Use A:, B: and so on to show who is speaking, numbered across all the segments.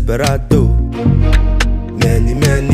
A: desperado. Many,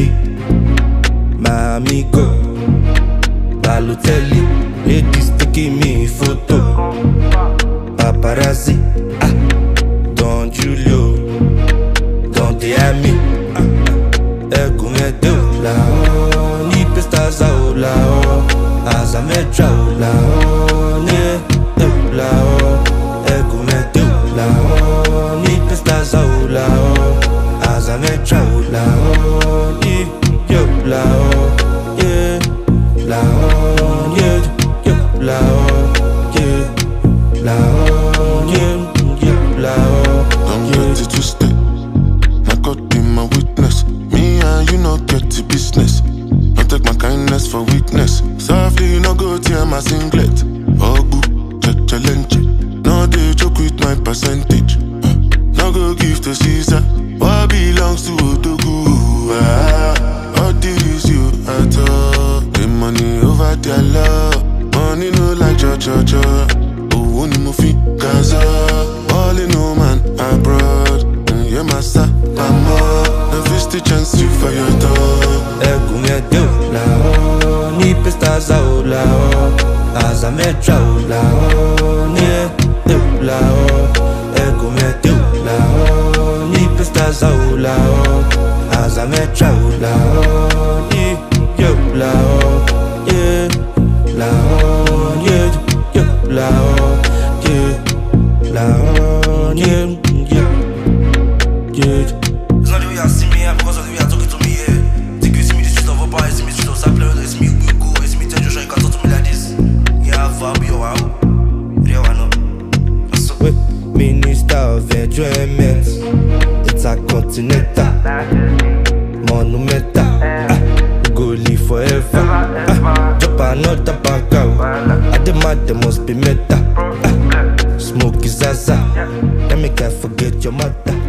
A: my amigo. Balotelli, ladies taking me photo. Paparazzi, Don Julio, Don Miami. Ego medeu la o, ni pestaza o la o, aza metra o la o, ne la o. Ego medeu la o, ni pestaza o la o, aza metra o la o, ni yo la o, yeah, la o, yeah, la o, yeah, la o, yeah, la o.
B: I'm ready to stay. My God be my witness. Me and you no get the business. Don't take my kindness for weakness. Softly you no go tear my singlet. Ogbu, challenge. No dey joke with my percentage. No go give to Caesar what belongs to Odogu. All this you at all. The money over their love. Money no like cho. Oh, ni mo fi Gaza. All in no man abroad. Yeah, massa, mama. The first chance you for your dog.
A: Ego medeu la o, ni pestaza o la o, aza metra o la o, ne la o. Ego medeu la o, ni pestaza o la o, aza metra o la o, ni yo la o, yeah, la o, yeah, la o, yeah, la o, yeah.
C: It's not the way I see me, because of the way I talk to me, yeah. Think you see me the streets of Opa, you see me the streets of Sapler, you see me go, you see me tell Joshua, you can talk to me like this. Yeah, Fabio, wow. Real one, no.
A: Minister of Enjoyment, Intercontinental, Monumental, go live forever. Drop another bank out, I demand there must be meta. Smoke is Zaza, let me can't forget your mother.